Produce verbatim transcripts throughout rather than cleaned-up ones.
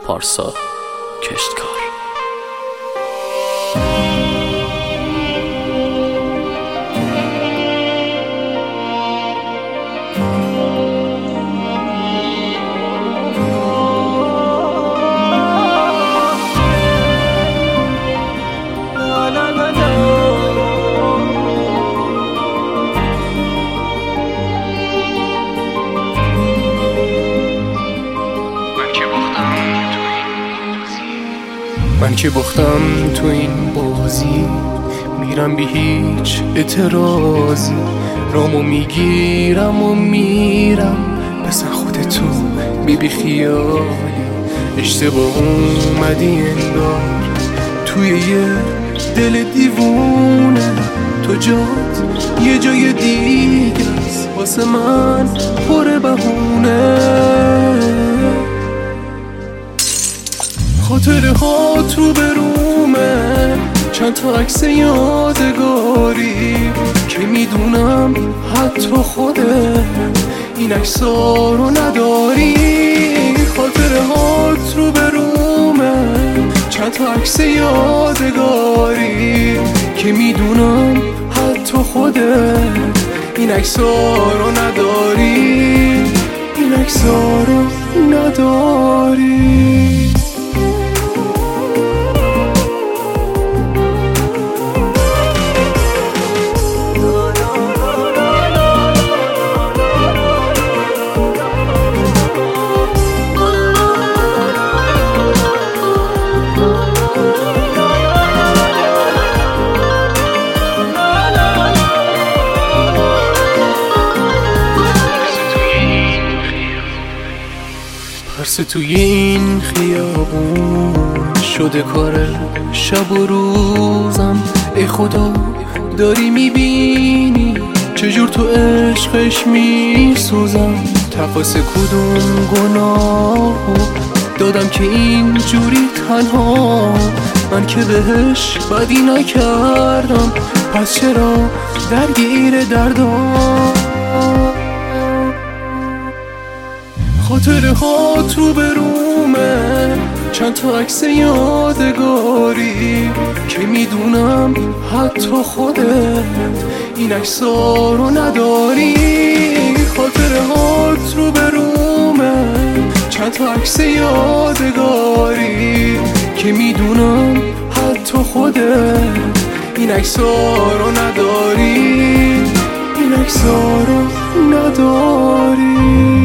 پارسا کشتکار. من که باختم تو این بازی، میرم بی هیچ اعتراضی، رامو میگیرم و میرم. بزن خودتو بی بی خیالی، اشتباه اومدی انگار توی یه دل دیوونه. تو جات یه جای دیگه است، واسه من پر بهونه. خاطره ها تو برومه، چند تا عکس یادگاری که میدونم حتی خودت این عکس‌ها رو نداری. خاطره ها تو برومه، چند تا عکس یادگاری که میدونم حتی خودت این عکس‌ها رو نداری. این عکس‌ها رو نداری. پرسه توی این خیابون شده کار شب و روزم. ای خدا داری میبینی چجور تو عشقش میسوزم. تقاس کدوم گناهو دادم که این جوری تنها، من که بهش بدی نکردم، پس چرا درگیر دردام. خاطره ها تو برومه، چند تا عکس یادگاری که میدونم حتی خودت این عکس‌ها رو نداری. خاطره ها تو برومه، چند تا عکس یادگاری که میدونم حتی خودت این عکس‌ها رو نداری. این عکس‌ها رو نداری.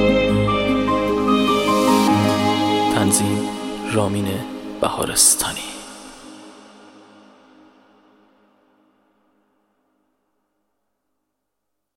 تنظیم رامین بهارستانی.